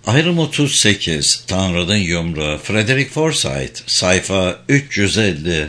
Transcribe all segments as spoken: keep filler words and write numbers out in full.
Ayrım otuz sekiz, Tanrı'nın Yumruğu, Frederick Forsyth, sayfa üç yüz elli.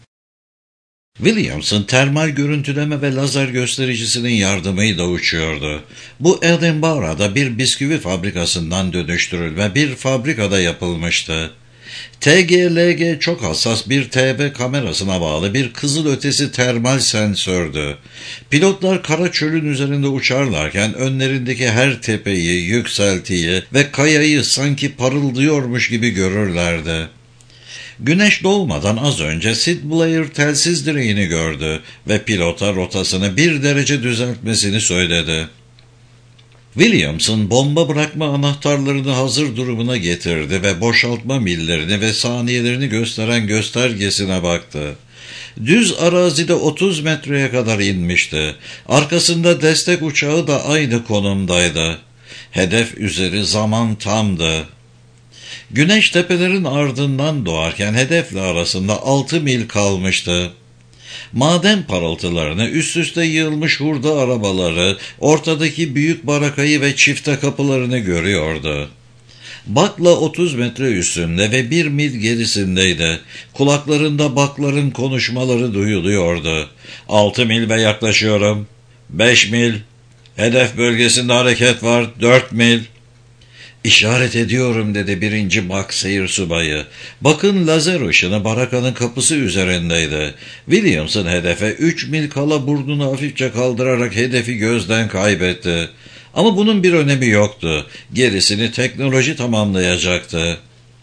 Williamson termal görüntüleme ve lazer göstericisinin yardımıyla uçuyordu. Bu Edinburgh'da bir bisküvi fabrikasından dönüştürülme bir fabrikada yapılmıştı. T G L G çok hassas bir T B kamerasına bağlı bir kızılötesi termal sensördü. Pilotlar kara çölün üzerinde uçarlarken önlerindeki her tepeyi, yükseltiyi ve kayayı sanki parıldıyormuş gibi görürlerdi. Güneş doğmadan az önce Sid Blair telsiz direğini gördü ve pilota rotasını bir derece düzeltmesini söyledi. Williamson bomba bırakma anahtarlarını hazır durumuna getirdi ve boşaltma millerini ve saniyelerini gösteren göstergesine baktı. Düz arazide otuz metreye kadar inmişti. Arkasında destek uçağı da aynı konumdaydı. Hedef üzeri zaman tamdı. Güneş tepelerin ardından doğarken hedefle arasında altı mil kalmıştı. Maden parıltılarını, üst üste yığılmış hurda arabaları, ortadaki büyük barakayı ve çifte kapılarını görüyordu. Bakla otuz metre üstünde ve bir mil gerisindeydi. Kulaklarında bakların konuşmaları duyuluyordu. Altı mil ve yaklaşıyorum. Beş mil. Hedef bölgesinde hareket var. Dört mil. İşaret ediyorum dedi birinci Bak seyir subayı. Bakın lazer ışını barakanın kapısı üzerindeydi. Williamson hedefe üç mil kala burnunu hafifçe kaldırarak hedefi gözden kaybetti. Ama bunun bir önemi yoktu. Gerisini teknoloji tamamlayacaktı.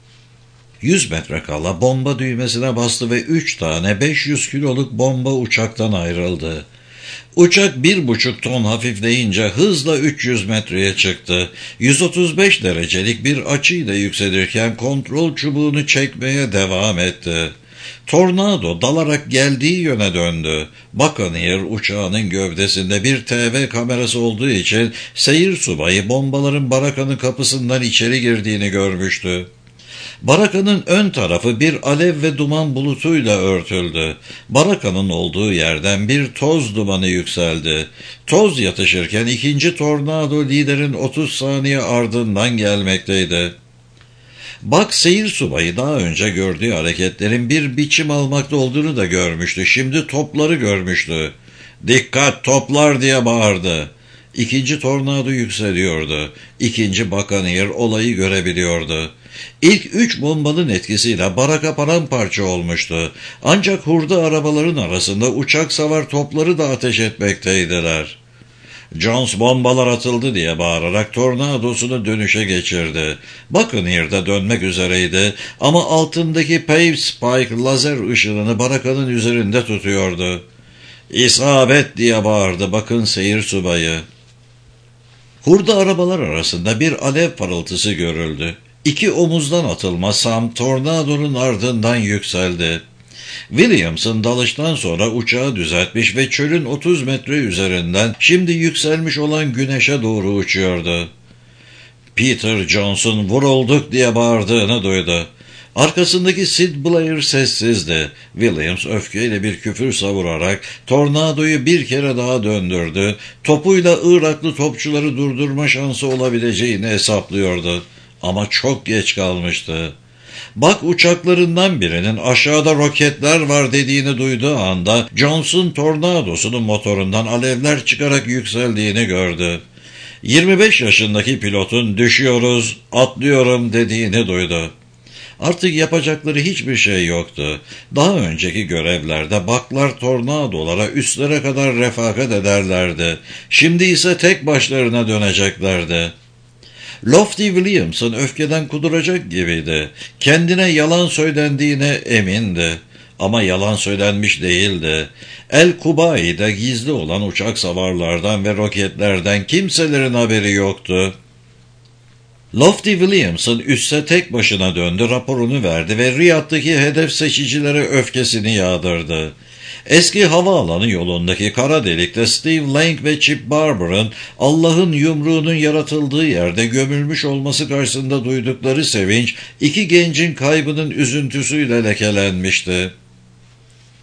Yüz metre kala bomba düğmesine bastı ve üç tane beş yüz kiloluk bomba uçaktan ayrıldı. Uçak bir buçuk ton hafifleyince hızla üç yüz metreye çıktı. yüz otuz beş derecelik bir açıyla yükselirken kontrol çubuğunu çekmeye devam etti. Tornado dalarak geldiği yöne döndü. Buccaneer uçağının gövdesinde bir T V kamerası olduğu için seyir subayı bombaların barakanın kapısından içeri girdiğini görmüştü. Barakanın ön tarafı bir alev ve duman bulutuyla örtüldü. Barakanın olduğu yerden bir toz dumanı yükseldi. Toz yatışırken ikinci tornado liderin otuz saniye ardından gelmekteydi. Bak seyir subayı daha önce gördüğü hareketlerin bir biçim almakta olduğunu da görmüştü. Şimdi topları görmüştü. "Dikkat toplar!" diye bağırdı. İkinci tornado yükseliyordu. İkinci Buccaneer olayı görebiliyordu. İlk üç bombanın etkisiyle baraka paramparça olmuştu. Ancak hurda arabaların arasında uçak savar topları da ateş etmekteydiler. "Jones bombalar atıldı!" diye bağırarak tornadosunu dönüşe geçirdi. Buccaneer'da dönmek üzereydi ama altındaki Pave Spike lazer ışınını barakanın üzerinde tutuyordu. "İsabet!" diye bağırdı bakın seyir subayı. Hurda arabalar arasında bir alev parıltısı görüldü. İki omuzdan atılma Sam tornadonun ardından yükseldi. Williamson dalıştan sonra uçağı düzeltmiş ve çölün otuz metre üzerinden şimdi yükselmiş olan güneşe doğru uçuyordu. Peter Jones'un "vurulduk" diye bağırdığını duydu. Arkasındaki Sid Blair sessizdi. Williams öfkeyle bir küfür savurarak tornadoyu bir kere daha döndürdü. Topuyla Iraklı topçuları durdurma şansı olabileceğini hesaplıyordu. Ama çok geç kalmıştı. Bak uçaklarından birinin "aşağıda roketler var" dediğini duyduğu anda Jones'un tornadosunun motorundan alevler çıkarak yükseldiğini gördü. yirmi beş yaşındaki pilotun "düşüyoruz, atlıyorum" dediğini duydu. Artık yapacakları hiçbir şey yoktu. Daha önceki görevlerde baklar tornadolara üstlere kadar refakat ederlerdi. Şimdi ise tek başlarına döneceklerdi. Lofty Williamson öfkeden kuduracak gibiydi. Kendine yalan söylendiğine emindi. Ama yalan söylenmiş değildi. El Kubai'de gizli olan uçak savarlardan ve roketlerden kimselerin haberi yoktu. Lofty Williamson üsse tek başına döndü, raporunu verdi ve Riyad'daki hedef seçicilere öfkesini yağdırdı. Eski havaalanı yolundaki kara delikte Steve Lang ve Chip Barber'ın Allah'ın yumruğunun yaratıldığı yerde gömülmüş olması karşısında duydukları sevinç, iki gencin kaybının üzüntüsüyle lekelenmişti.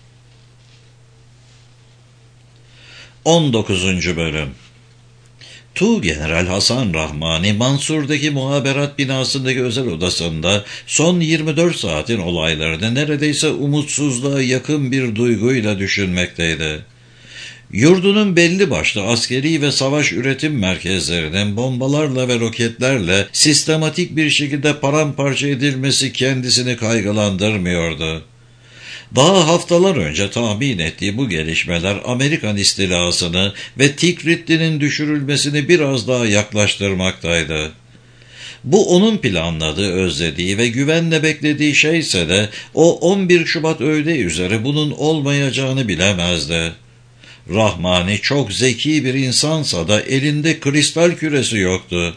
on dokuzuncu Bölüm Tuğgeneral Hasan Rahmani, Mansur'daki muhaberat binasındaki özel odasında son yirmi dört saatin olaylarını neredeyse umutsuzluğa yakın bir duyguyla düşünmekteydi. Yurdunun belli başlı askeri ve savaş üretim merkezlerinin bombalarla ve roketlerle sistematik bir şekilde paramparça edilmesi kendisini kaygılandırmıyordu. Daha haftalar önce tahmin ettiği bu gelişmeler Amerikan istilasını ve Tikritli'nin düşürülmesini biraz daha yaklaştırmaktaydı. Bu onun planladığı, özlediği ve güvenle beklediği şeyse de o on bir Şubat öğle üzere bunun olmayacağını bilemezdi. Rahmani çok zeki bir insansa da elinde kristal küresi yoktu.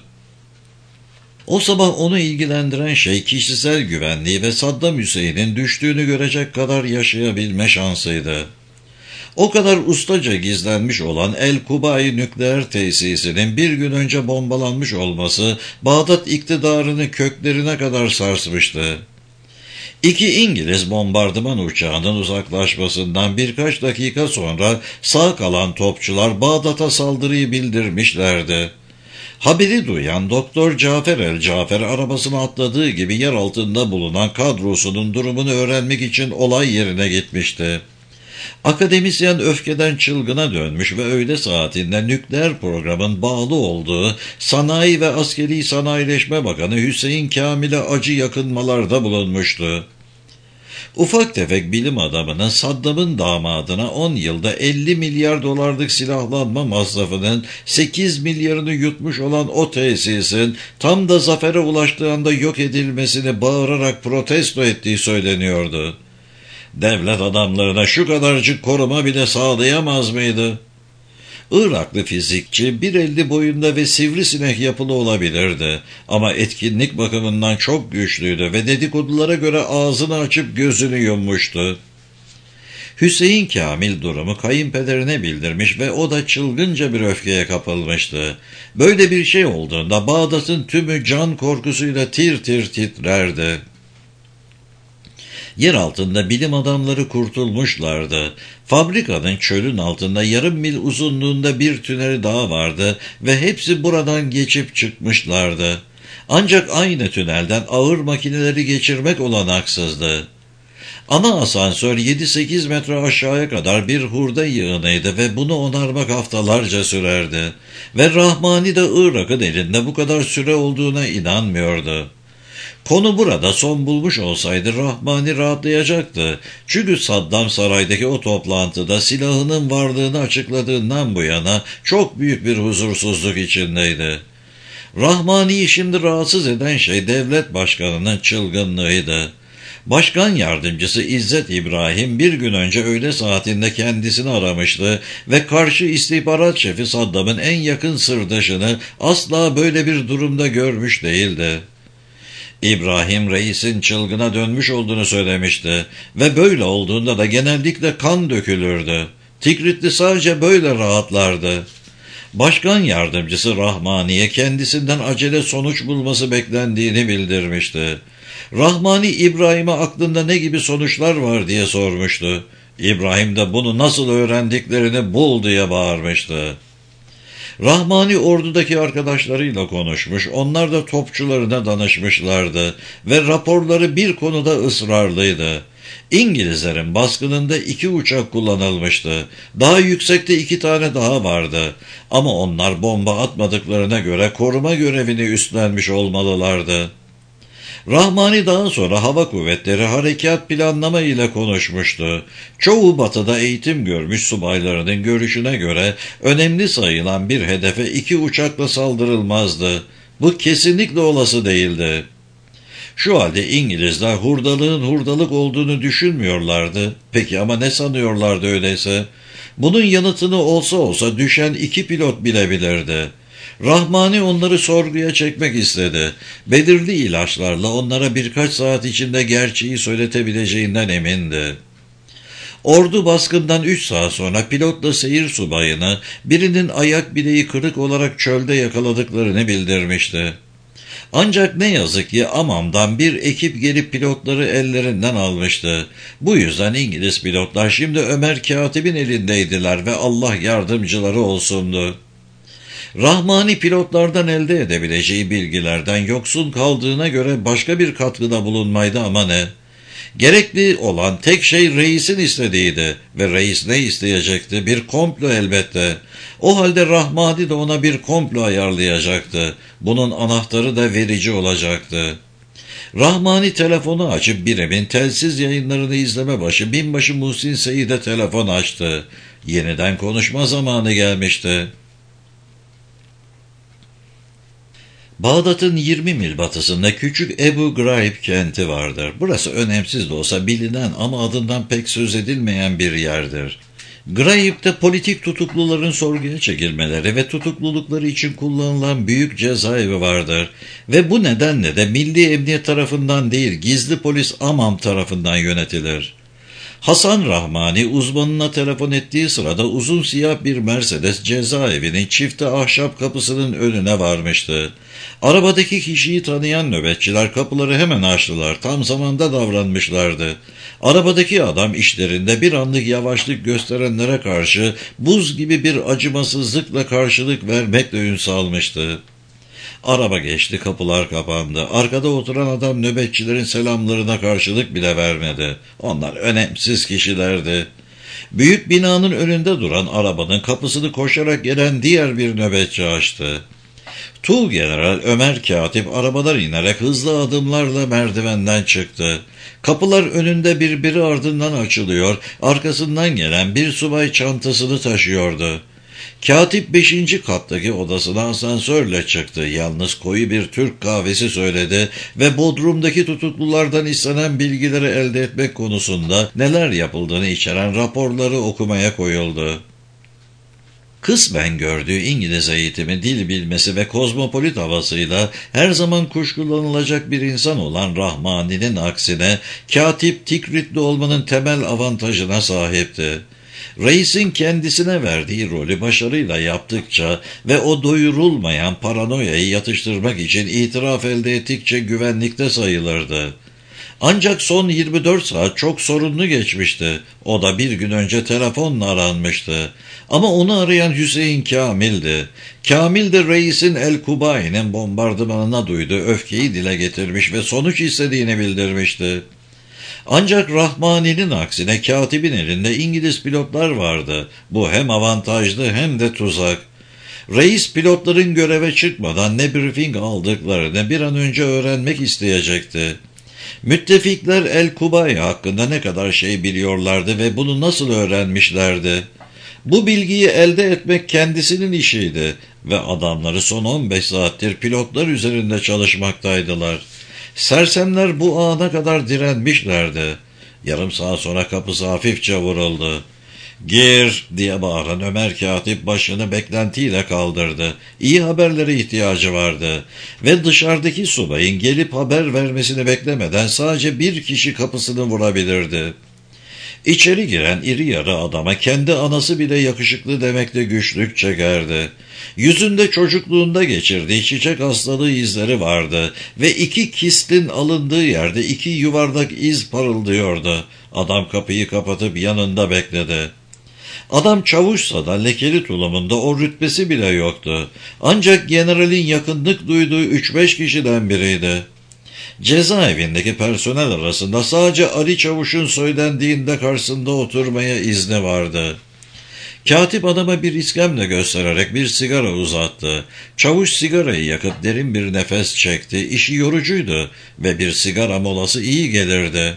O sabah onu ilgilendiren şey kişisel güvenliği ve Saddam Hüseyin'in düştüğünü görecek kadar yaşayabilme şansıydı. O kadar ustaca gizlenmiş olan El-Kubai nükleer tesisinin bir gün önce bombalanmış olması Bağdat iktidarını köklerine kadar sarsmıştı. İki İngiliz bombardıman uçağının uzaklaşmasından birkaç dakika sonra sağ kalan topçular Bağdat'a saldırıyı bildirmişlerdi. Haberi duyan Doktor Cafer el-Cafer arabasına atladığı gibi yer altında bulunan kadrosunun durumunu öğrenmek için olay yerine gitmişti. Akademisyen öfkeden çılgına dönmüş ve öğle saatinde nükleer programın bağlı olduğu Sanayi ve Askeri Sanayileşme Bakanı Hüseyin Kamil'e acı yakınmalarda bulunmuştu. Ufak tefek bilim adamının Saddam'ın damadına on yılda elli milyar dolarlık silahlanma masrafının sekiz milyarını yutmuş olan o tesisin tam da zafere ulaştığı anda yok edilmesini bağırarak protesto ettiği söyleniyordu. Devlet adamlarına şu kadarcık koruma bile sağlayamaz mıydı? Iraklı fizikçi bir elli boyunda ve sivrisinek yapılı olabilirdi ama etkinlik bakımından çok güçlüydü ve dedikodulara göre ağzını açıp gözünü yummuştu. Hüseyin Kamil durumu kayınpederine bildirmiş ve o da çılgınca bir öfkeye kapılmıştı. Böyle bir şey olduğunda Bağdat'ın tümü can korkusuyla tir tir titrerdi. Yer altında bilim adamları kurtulmuşlardı. Fabrikanın çölün altında yarım mil uzunluğunda bir tüneli daha vardı ve hepsi buradan geçip çıkmışlardı. Ancak aynı tünelden ağır makineleri geçirmek olanaksızdı. Ana asansör yedi sekiz metre aşağıya kadar bir hurda yığınıydı ve bunu onarmak haftalarca sürerdi. Ve Rahmani de Irak'ın elinde bu kadar süre olduğuna inanmıyordu. Konu burada son bulmuş olsaydı Rahmani rahatlayacaktı. Çünkü Saddam saraydaki o toplantıda silahının varlığını açıkladığından bu yana çok büyük bir huzursuzluk içindeydi. Rahmani'yi şimdi rahatsız eden şey devlet başkanının çılgınlığıydı. Başkan yardımcısı İzzet İbrahim bir gün önce öğle saatinde kendisini aramıştı ve karşı istihbarat şefi Saddam'ın en yakın sırdaşını asla böyle bir durumda görmüş değildi. İbrahim reisin çılgına dönmüş olduğunu söylemişti ve böyle olduğunda da genellikle kan dökülürdü. Tikritli sadece böyle rahatlardı. Başkan yardımcısı Rahmani'ye kendisinden acele sonuç bulması beklendiğini bildirmişti. Rahmani İbrahim'e aklında ne gibi sonuçlar var diye sormuştu. İbrahim de bunu nasıl öğrendiklerini bul diye bağırmıştı. Rahmani ordudaki arkadaşlarıyla konuşmuş, onlar da topçularına danışmışlardı ve raporları bir konuda ısrarlıydı. İngilizlerin baskınında iki uçak kullanılmıştı. Daha yüksekte iki tane daha vardı. Ama onlar bomba atmadıklarına göre koruma görevini üstlenmiş olmalılardı. Rahmani daha sonra hava kuvvetleri harekat planlama ile konuşmuştu. Çoğu batıda eğitim görmüş subaylarının görüşüne göre önemli sayılan bir hedefe iki uçakla saldırılmazdı. Bu kesinlikle olası değildi. Şu halde İngilizler hurdalığın hurdalık olduğunu düşünmüyorlardı. Peki ama ne sanıyorlardı öyleyse? Bunun yanıtını olsa olsa düşen iki pilot bilebilirdi. Rahmani onları sorguya çekmek istedi. Belirli ilaçlarla onlara birkaç saat içinde gerçeği söyletebileceğinden emindi. Ordu baskından üç saat sonra pilotla seyir subayını birinin ayak bileği kırık olarak çölde yakaladıklarını bildirmişti. Ancak ne yazık ki Amam'dan bir ekip gelip pilotları ellerinden almıştı. Bu yüzden İngiliz pilotlar şimdi Ömer Katib'in elindeydiler ve Allah yardımcıları olsundu. Rahmani pilotlardan elde edebileceği bilgilerden yoksun kaldığına göre başka bir katkıda bulunmaydı ama ne? Gerekli olan tek şey reisin istediğiydi ve reis ne isteyecekti? Bir komplo elbette. O halde Rahmani de ona bir komplo ayarlayacaktı. Bunun anahtarı da verici olacaktı. Rahmani telefonu açıp Birem'in telsiz yayınlarını izleme başı binbaşı Muhsin Seyit'e telefon açtı. Yeniden konuşma zamanı gelmişti. Bağdat'ın yirmi mil batısında küçük Ebu Graib kenti vardır. Burası önemsiz de olsa bilinen ama adından pek söz edilmeyen bir yerdir. Graib'de politik tutukluların sorguya çekilmeleri ve tutuklulukları için kullanılan büyük cezaevi vardır. Ve bu nedenle de Milli Emniyet tarafından değil, gizli polis Amam tarafından yönetilir. Hasan Rahmani uzmanına telefon ettiği sırada uzun siyah bir Mercedes cezaevinin çifte ahşap kapısının önüne varmıştı. Arabadaki kişiyi tanıyan nöbetçiler kapıları hemen açtılar. Tam zamanda davranmışlardı. Arabadaki adam işlerinde bir anlık yavaşlık gösterenlere karşı buz gibi bir acımasızlıkla karşılık vermekle ün salmıştı. Araba geçti, kapılar kapandı. Arkada oturan adam nöbetçilerin selamlarına karşılık bile vermedi. Onlar önemsiz kişilerdi. Büyük binanın önünde duran arabanın kapısını koşarak gelen diğer bir nöbetçi açtı. Tuğgeneral Ömer Katip arabadan inerek hızlı adımlarla merdivenden çıktı. Kapılar önünde birbiri ardından açılıyor, arkasından gelen bir subay çantasını taşıyordu. Katip beşinci kattaki odasına asansörle çıktı. Yalnız koyu bir Türk kahvesi söyledi ve Bodrum'daki tutuklulardan istenen bilgileri elde etmek konusunda neler yapıldığını içeren raporları okumaya koyuldu. Kısmen gördüğü İngiliz eğitimi, dil bilmesi ve kozmopolit havasıyla her zaman kuşkulanılacak bir insan olan Rahmani'nin aksine Katip Tikritli olmanın temel avantajına sahipti. Reisin kendisine verdiği rolü başarıyla yaptıkça ve o doyurulmayan paranoyayı yatıştırmak için itiraf elde ettikçe güvenlikte sayılırdı. Ancak son yirmi dört saat çok sorunlu geçmişti. O da bir gün önce telefonla aranmıştı. Ama onu arayan Hüseyin Kamil'di. Kamil de reisin El Kubayi'nin bombardımanına duyduğu öfkeyi dile getirmiş ve sonuç istediğini bildirmişti. Ancak Rahmani'nin aksine katibin elinde İngiliz pilotlar vardı. Bu hem avantajlı hem de tuzak. Reis pilotların göreve çıkmadan ne briefing aldıklarını bir an önce öğrenmek isteyecekti. Müttefikler El Kubayi hakkında ne kadar şey biliyorlardı ve bunu nasıl öğrenmişlerdi? Bu bilgiyi elde etmek kendisinin işiydi ve adamları son on beş saattir pilotlar üzerinde çalışmaktaydılar. Sersemler bu ana kadar direnmişlerdi. Yarım saat sonra kapısı hafifçe vuruldu. "Gir!" diye bağıran Ömer Katip başını beklentiyle kaldırdı. İyi haberlere ihtiyacı vardı ve dışarıdaki subayın gelip haber vermesini beklemeden sadece bir kişi kapısını vurabilirdi. İçeri giren iri yarı adama kendi anası bile yakışıklı demekle güçlük çekerdi. Yüzünde çocukluğunda geçirdiği çiçek hastalığı izleri vardı ve iki kistin alındığı yerde iki yuvarlak iz parıldıyordu. Adam kapıyı kapatıp yanında bekledi. Adam çavuşsa da lekeli tulumunda o rütbesi bile yoktu. Ancak generalin yakınlık duyduğu üç beş kişiden biriydi. Cezaevindeki personel arasında sadece Ali Çavuş'un söylendiğinde karşısında oturmaya izni vardı. Katip adama bir iskemle göstererek bir sigara uzattı. Çavuş sigarayı yakıp derin bir nefes çekti. İşi yorucuydu ve bir sigara molası iyi gelirdi.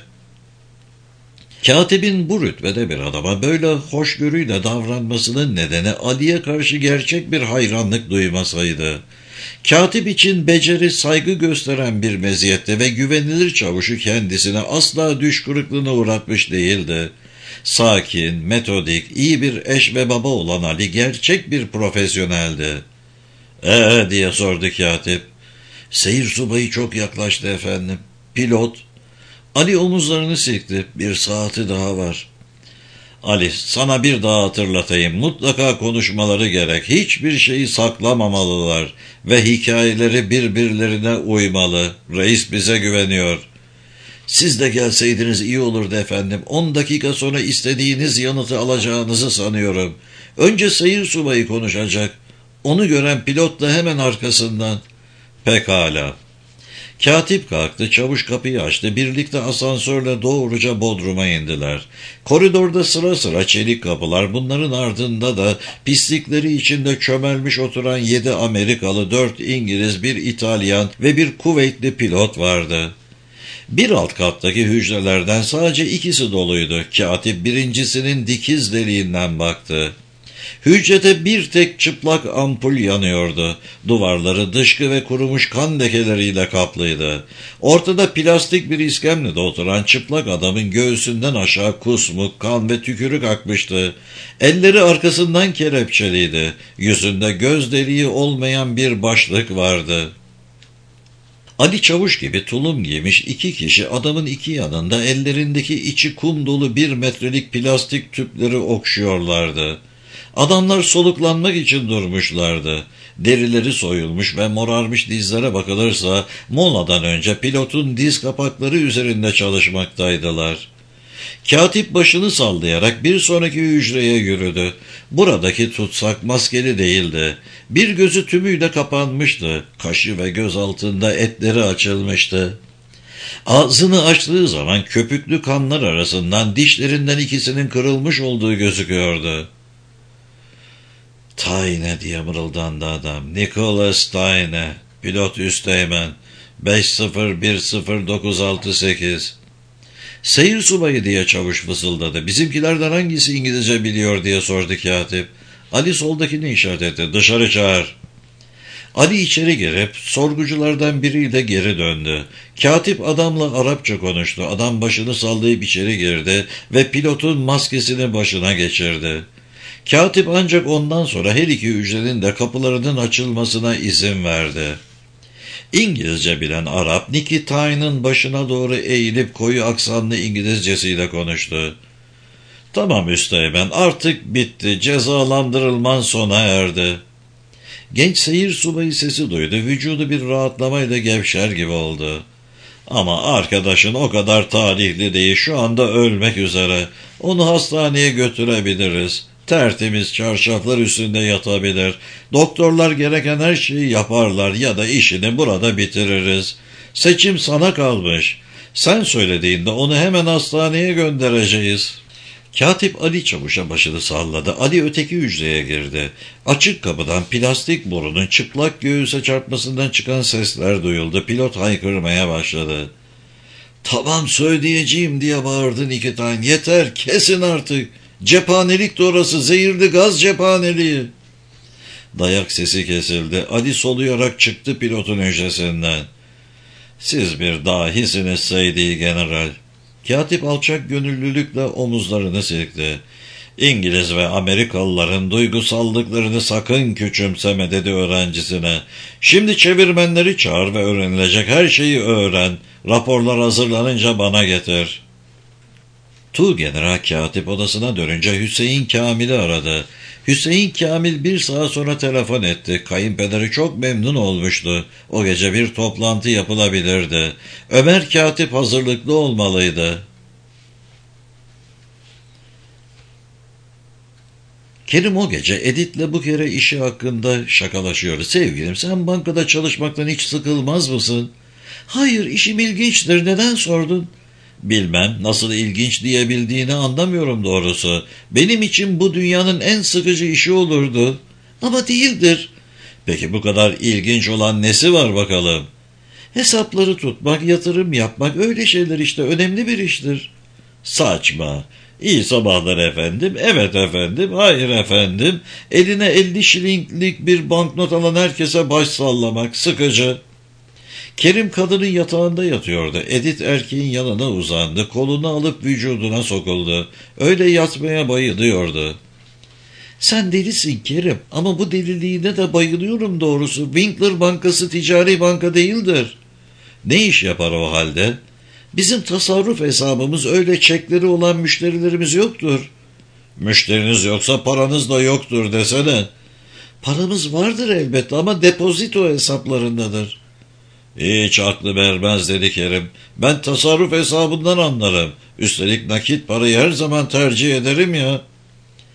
Katibin bu rütbede bir adama böyle hoşgörüyle davranmasının nedeni Ali'ye karşı gerçek bir hayranlık duymasaydı. Katip için beceri, saygı gösteren bir meziyetti ve güvenilir çavuşu kendisine asla düş kırıklığına uğratmış değildi. Sakin, metodik, iyi bir eş ve baba olan Ali gerçek bir profesyoneldi. "Ee?" diye sordu katip. "Seyir subayı çok yaklaştı efendim. Pilot." Ali omuzlarını silkti. "Bir saati daha var." "Ali, sana bir daha hatırlatayım. Mutlaka konuşmaları gerek. Hiçbir şeyi saklamamalılar ve hikayeleri birbirlerine uymalı. Reis bize güveniyor." "Siz de gelseydiniz iyi olurdu efendim. On dakika sonra istediğiniz yanıtı alacağınızı sanıyorum. Önce seyir subayı konuşacak." Onu gören pilot da hemen arkasından. Pekala. Katip kalktı, çavuş kapıyı açtı. Birlikte asansörle doğruca Bodrum'a indiler. Koridorda sıra sıra çelik kapılar, bunların ardında da pislikleri içinde çömelmiş oturan yedi Amerikalı, dört İngiliz, bir İtalyan ve bir Kuveytli pilot vardı. Bir alt kattaki hücrelerden sadece ikisi doluydu. Katip birincisinin dikiz deliğinden baktı. Hücrede bir tek çıplak ampul yanıyordu. Duvarları dışkı ve kurumuş kan lekeleriyle kaplıydı. Ortada plastik bir iskemlede oturan çıplak adamın göğsünden aşağı kusmuk, kan ve tükürük akmıştı. Elleri arkasından kelepçeliydi. Yüzünde göz deliği olmayan bir başlık vardı. Ali Çavuş gibi tulum giymiş iki kişi adamın iki yanında ellerindeki içi kum dolu bir metrelik plastik tüpleri okşuyorlardı. Adamlar soluklanmak için durmuşlardı. Derileri soyulmuş ve morarmış dizlere bakılırsa moladan önce pilotun diz kapakları üzerinde çalışmaktaydılar. Katip başını sallayarak bir sonraki hücreye yürüdü. Buradaki tutsak maskeli değildi. Bir gözü tümüyle kapanmıştı. Kaşı ve göz altında etleri açılmıştı. Ağzını açtığı zaman köpüklü kanlar arasından dişlerinden ikisinin kırılmış olduğu gözüküyordu. "Tayne" diye mırıldandı adam. "Nicholas Tayne, pilot üsteğmen, beş sıfır bir sıfır dokuz altı sekiz. "Seyir subayı" diye çavuş fısıldadı. "Bizimkilerden hangisi İngilizce biliyor?" diye sordu katip. Ali soldakini işaret etti. "Dışarı çağır." Ali içeri girip sorguculardan biriyle geri döndü. Katip adamla Arapça konuştu. Adam başını sallayıp içeri girdi ve pilotun maskesini başına geçirdi. Katip ancak ondan sonra her iki hücrenin de kapılarının açılmasına izin verdi. İngilizce bilen Arap, Nicky Tyne'ın başına doğru eğilip koyu aksanlı İngilizcesiyle konuştu. "Tamam üsteğmen, artık bitti, cezalandırılman sona erdi." Genç seyir subayı sesi duydu, vücudu bir rahatlamayla gevşer gibi oldu. "Ama arkadaşın o kadar talihli değil, şu anda ölmek üzere. Onu hastaneye götürebiliriz. Tertemiz çarşaflar üstünde yatabilir. Doktorlar gereken her şeyi yaparlar ya da işini burada bitiririz. Seçim sana kalmış. Sen söylediğinde onu hemen hastaneye göndereceğiz." Katip Ali Çavuş'a başını salladı. Ali öteki hücreye girdi. Açık kapıdan plastik borunun çıplak göğüse çarpmasından çıkan sesler duyuldu. Pilot haykırmaya başladı. "Tamam söyleyeceğim" diye bağırdı Nicky Tyne. "Yeter, kesin artık. Cephanelik de orası, zehirli gaz cephaneliği." Dayak sesi kesildi. Ali soluyarak çıktı pilotun hücresinden. "Siz bir dahisiniz Seydi General." Katip alçak gönüllülükle omuzlarını silkti. "İngiliz ve Amerikalıların duygusallıklarını sakın küçümseme" dedi öğrencisine. "Şimdi çevirmenleri çağır ve öğrenilecek her şeyi öğren. Raporlar hazırlanınca bana getir." Tuğgeneral katip odasına dönünce Hüseyin Kamil'i aradı. Hüseyin Kamil bir saat sonra telefon etti. Kayınpederi çok memnun olmuştu. O gece bir toplantı yapılabilirdi. Ömer katip hazırlıklı olmalıydı. Kerim o gece Edith'le bu kere işi hakkında şakalaşıyordu. "Sevgilim, sen bankada çalışmaktan hiç sıkılmaz mısın?" "Hayır, işim ilginçtir. Neden sordun?" "Bilmem, nasıl ilginç diyebildiğini anlamıyorum doğrusu. Benim için bu dünyanın en sıkıcı işi olurdu." "Ama değildir." "Peki bu kadar ilginç olan nesi var bakalım?" "Hesapları tutmak, yatırım yapmak, öyle şeyler işte, önemli bir iştir." "Saçma. İyi sabahlar efendim. Evet efendim. Hayır efendim. Eline elli şilinglik bir banknot alan herkese baş sallamak sıkıcı." Kerim kadının yatağında yatıyordu. Edith erkeğin yanına uzandı. Kolunu alıp vücuduna sokuldu. Öyle yatmaya bayılıyordu. "Sen delisin Kerim, ama bu deliliğine de bayılıyorum doğrusu. Winkler Bankası ticari banka değildir." "Ne iş yapar o halde?" "Bizim tasarruf hesabımız, öyle çekleri olan müşterilerimiz yoktur." "Müşteriniz yoksa paranız da yoktur desene." "Paramız vardır elbette ama depozito hesaplarındadır." "Hiç aklı vermez" dedi Kerim. "Ben tasarruf hesabından anlarım. Üstelik nakit parayı her zaman tercih ederim ya."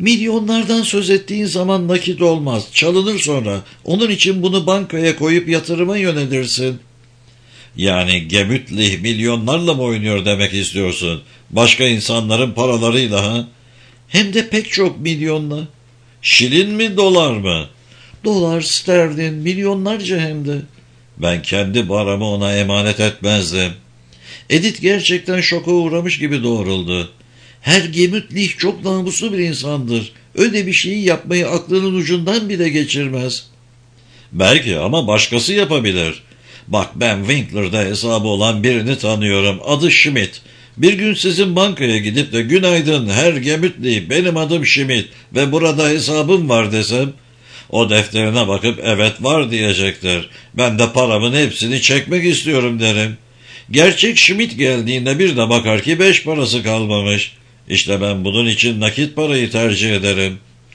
Milyonlardan söz ettiğin zaman nakit olmaz, çalınır sonra. Onun için bunu bankaya koyup yatırıma yönelirsin. Yani Gemütlih milyonlarla mı oynuyor demek istiyorsun? Başka insanların paralarıyla ha? Hem de pek çok milyonla. Şilin mi, dolar mı? Dolar, sterlin, milyonlarca hem de. Ben kendi paramı ona emanet etmezdim. Edith gerçekten şoka uğramış gibi doğruldu. Her Gemütlih çok namuslu bir insandır. Öyle bir şeyi yapmayı aklının ucundan bile geçirmez. Belki ama başkası yapabilir. Bak, ben Winkler'da hesabı olan birini tanıyorum. Adı Schmidt. Bir gün sizin bankaya gidip de günaydın Herr Gemütlih, benim adım Schmidt ve burada hesabım var desem, o defterine bakıp evet var diyecektir. Ben de paramın hepsini çekmek istiyorum derim. Gerçek Schmidt geldiğinde bir de bakar ki beş parası kalmamış. İşte ben bunun için nakit parayı tercih ederim.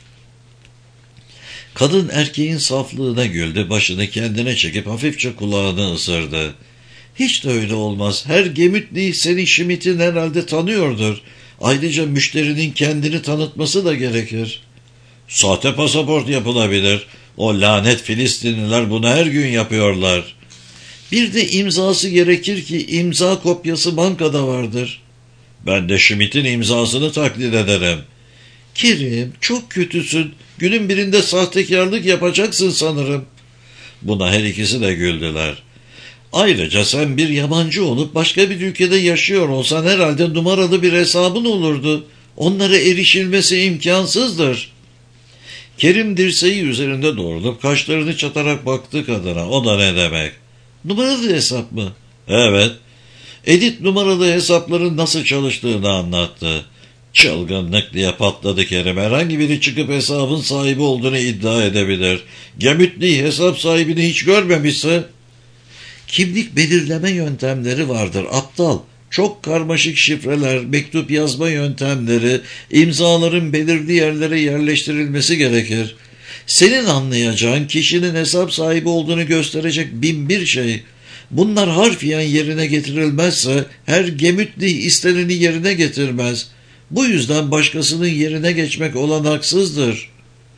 Kadın erkeğin saflığına güldü, başını kendine çekip hafifçe kulağını ısırdı. Hiç de öyle olmaz. Her Gemütlih senin Schmidt'in herhalde tanıyordur. Ayrıca müşterinin kendini tanıtması da gerekir. Sahte pasaport yapılabilir. O lanet Filistinliler bunu her gün yapıyorlar. Bir de imzası gerekir ki imza kopyası bankada vardır. Ben de Schmidt'in imzasını taklit ederim. Kerim, çok kötüsün. Günün birinde sahtekarlık yapacaksın sanırım. Buna her ikisi de güldüler. Ayrıca sen bir yabancı olup başka bir ülkede yaşıyor olsan herhalde numaralı bir hesabın olurdu. Onlara erişilmesi imkansızdır. Kerim dirseği üzerinde doğrulup kaşlarını çatarak baktı kadına. O da ne demek? Numaralı hesap mı? Evet. Edith numaralı hesapların nasıl çalıştığını anlattı. Çılgınlık diye patladı Kerim. Herhangi biri çıkıp hesabın sahibi olduğunu iddia edebilir. Gemütlih hesap sahibini hiç görmemişse... Kimlik belirleme yöntemleri vardır aptal. Çok karmaşık şifreler, mektup yazma yöntemleri, imzaların belirli yerlere yerleştirilmesi gerekir. Senin anlayacağın kişinin hesap sahibi olduğunu gösterecek bin bir şey. Bunlar harfiyen yerine getirilmezse her Gemütlih isteneni yerine getirmez. Bu yüzden başkasının yerine geçmek olanaksızdır.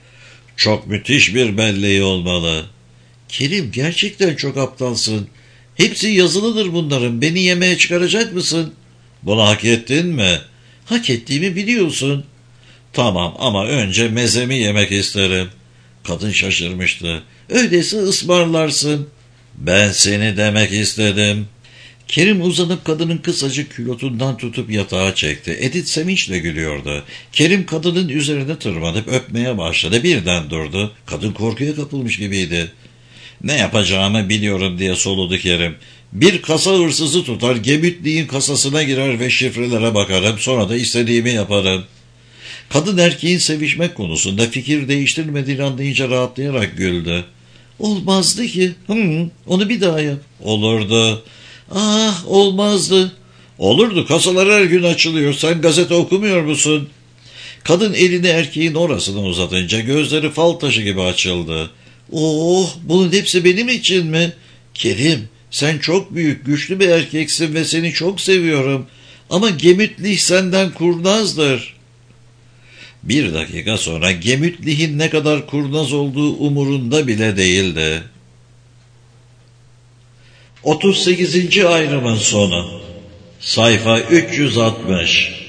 Çok müthiş bir belleği olmalı. Kerim, gerçekten çok aptalsın. Hepsi yazılıdır bunların. Beni yemeğe çıkaracak mısın? Bunu hak ettin mi? Hak ettiğimi biliyorsun. Tamam ama önce mezemi yemek isterim. Kadın şaşırmıştı. Öyleyse ısmarlarsın. Ben seni demek istedim. Kerim uzanıp kadının kısacık külotundan tutup yatağa çekti. Edith sevinçle gülüyordu. Kerim kadının üzerine tırmanıp öpmeye başladı. Birden durdu. Kadın korkuya kapılmış gibiydi. Ne yapacağımı biliyorum diye soludu Kerim. Bir kasa hırsızı tutar, Gemütlih'in kasasına girer ve şifrelere bakarım. Sonra da istediğimi yaparım. Kadın erkeğin sevişmek konusunda fikir değiştirmediğini anlayınca rahatlayarak güldü. Olmazdı ki. Hı, onu bir daha yap. Olurdu. Ah, olmazdı. Olurdu, kasalar her gün açılıyor. Sen gazete okumuyor musun? Kadın elini erkeğin orasına uzatınca gözleri fal taşı gibi açıldı. Oh, bunun hepsi benim için mi? Kerim, sen çok büyük, güçlü bir erkeksin ve seni çok seviyorum. Ama Gemütlih senden kurnazdır. Bir dakika sonra Gemütlih'in ne kadar kurnaz olduğu umurunda bile değildi. otuz sekizinci ayrımın sonu. Sayfa üç yüz altmış.